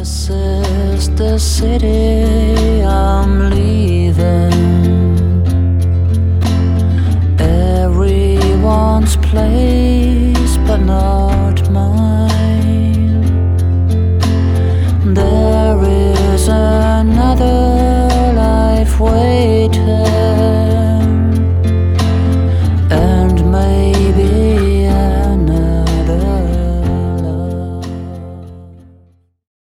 This is the city I'm leaving. Everyone's place, but not mine.